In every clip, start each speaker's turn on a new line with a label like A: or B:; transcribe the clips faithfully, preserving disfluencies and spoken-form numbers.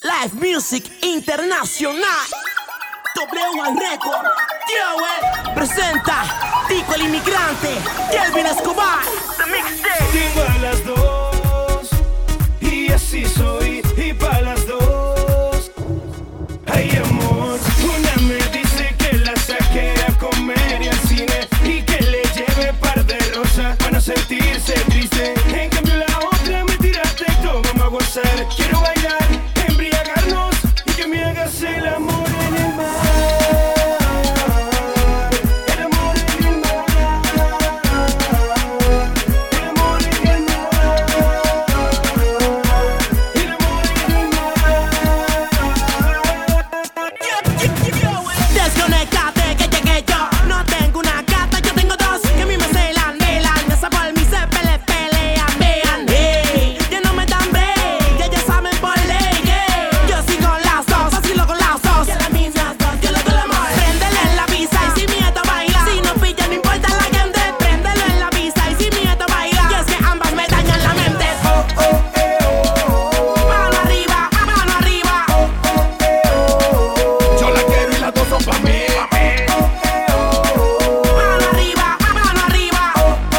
A: Live Music Internacional. W I Record. Yo, eh. Presenta Tico el Inmigrante. Kelvin Escobar. The Mixtape.
B: Tengo a las dos y así soy, y pa' las dos. Ay, amor, una me dice que la saque a comer y al cine y que le lleve par de rosas para no sentirse triste. En cambio la otra me tira texto, vamos a gozar. Quiero bailar, embriagarnos y que me hagas el amor en el mar. El amor en el mar. El amor en el mar. El amor en el mar.
A: Desconectate que llegué yo. No tengo una gata, yo tengo dos que a mí me celan, velan. Esa por mí se pele, pelean, vean. Hey, ya no me dan break, ya ya saben por ley que yo sí con las dos, vacilo con las dos. Que las mismas dos, yo le doy el amor. Préndele en la pista y sin miedo a bailar. Si no pilla, no importa la gente. Préndelo en la pista y sin miedo a bailar. Y es que ambas me dañan la mente.
B: Oh, oh, eh, oh, oh, oh.
A: Mano arriba, mano arriba.
B: Oh, oh, eh, oh, oh.
C: Yo la quiero y las dos son pa' mí.
A: Mano arriba, mano arriba.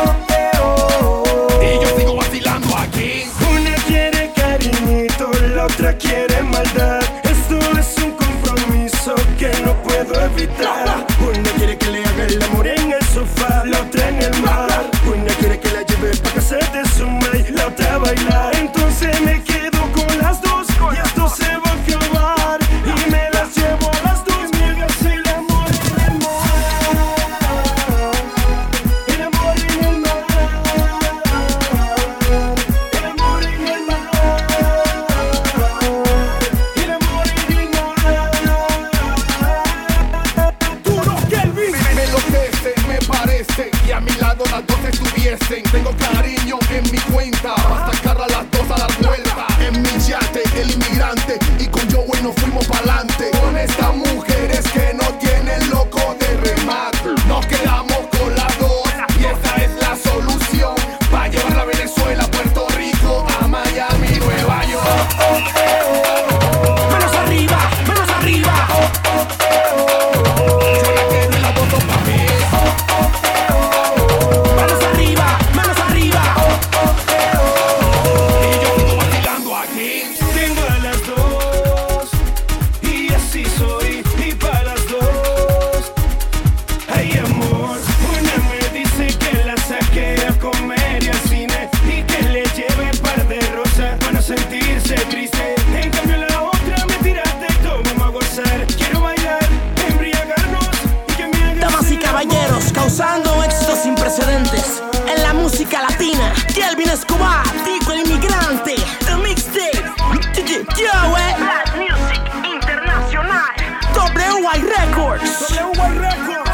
C: Y yo sigo vacilando aquí.
B: Una quiere cariñito, la otra quiere maldad. Esto es un compromiso que no puedo evitar. Una quiere que le haga el amor en el sofá, la otra en el mar. Una quiere que la lleve pa' casa de su madre, la otra a bailar. Entonces me quedo con las dos y esto se va a acabar. Y me las llevo a las dos, me hagas el amor en el mar. El amor en el mar. El amor en el mar. El amor en el mar. Duro, Kelvin.
C: Me, me enloquece, me parece que a mi lado las dos estuviesen. Tengo cariño en mi cuenta, para sacar a las dos a dar vuelta. En mi yate, el inmigrante, y con Joey nos fuimos pa'lante. Con estas mujeres que no tienen loco de remate, nos quedamos con las dos y esa es la solución. Pa' llevarla a Venezuela, Puerto Rico, a Miami, Nueva York.
A: Manos arriba, manos arriba.
C: Yo la quiero y las dos son pa' mí.
A: Manos arriba, manos arriba.
C: Y yo sigo vacilando aquí.
B: Tengo a las dos y así soy, y pa' las dos. Ay, amor, una me dice que la saque a comer y al cine y que le lleve par de rosas para no sentirse triste. En cambio la otra me tira texto, vamos a gozar. Quiero bailar, embriagarnos y que me hagas
A: Damas y
B: el
A: caballeros,
B: amor.
A: causando éxitos sin precedentes en la música latina. Kelvin Escobar, Tico el Inmigrante, The Mixtape. Yo, eh. Live Music Internacional. W I Records.
B: W I Record.